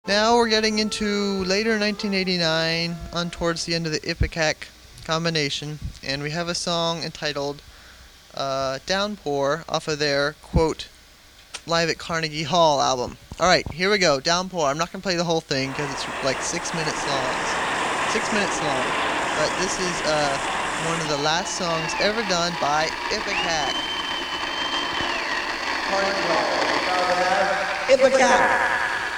Now we're getting into later 1989, on towards the end of the Ipecac combination, and we have a song entitled Downpour off of their, quote, Live at Carnegie Hall album. Alright, here we go, Downpour. I'm not going to play the whole thing because it's like 6 minutes long. 6 minutes long. But this is one of the last songs ever done by Ipecac. Ipecac!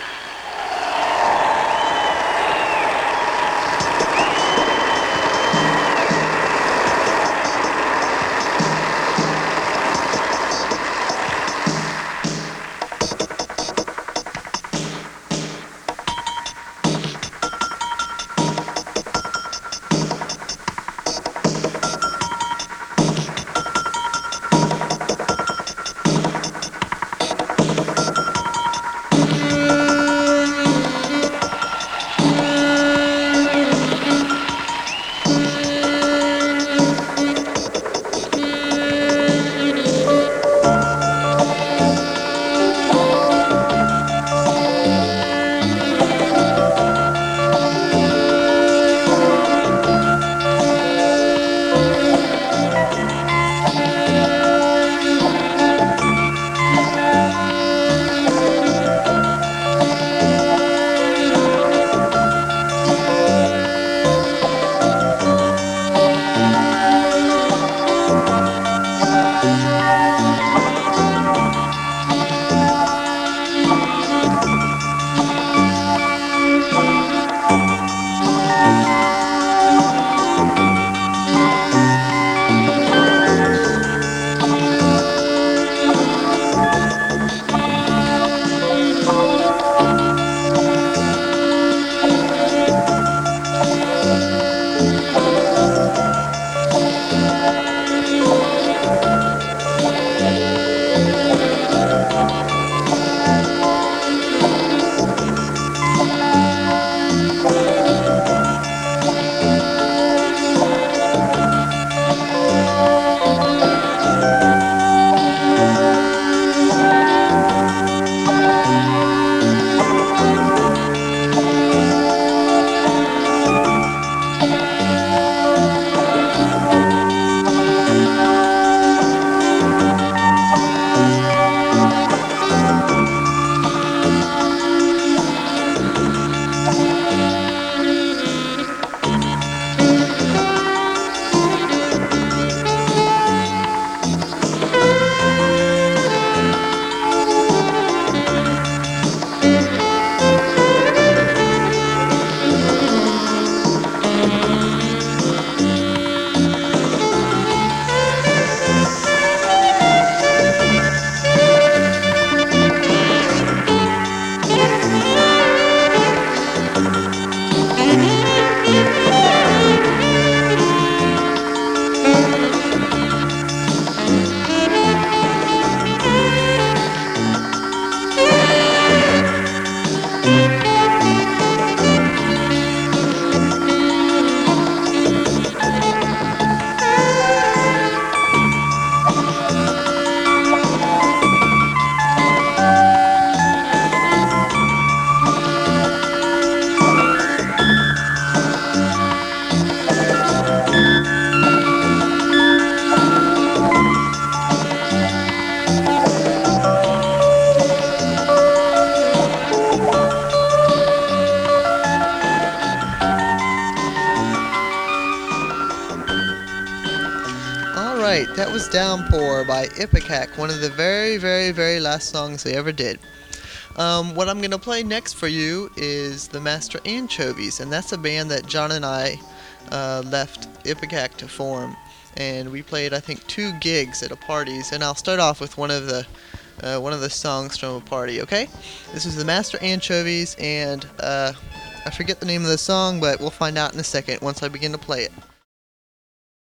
Alright, that was Downpour by Ipecac, one of the very, very, very last songs they ever did. What I'm going to play next for you is the Master Anchovies, and that's a band that John and I left Ipecac to form. And we played, I think, 2 gigs at a parties, and I'll start off with one of the songs from a party, okay? This is the Master Anchovies, and I forget the name of the song, but we'll find out in a second once I begin to play it.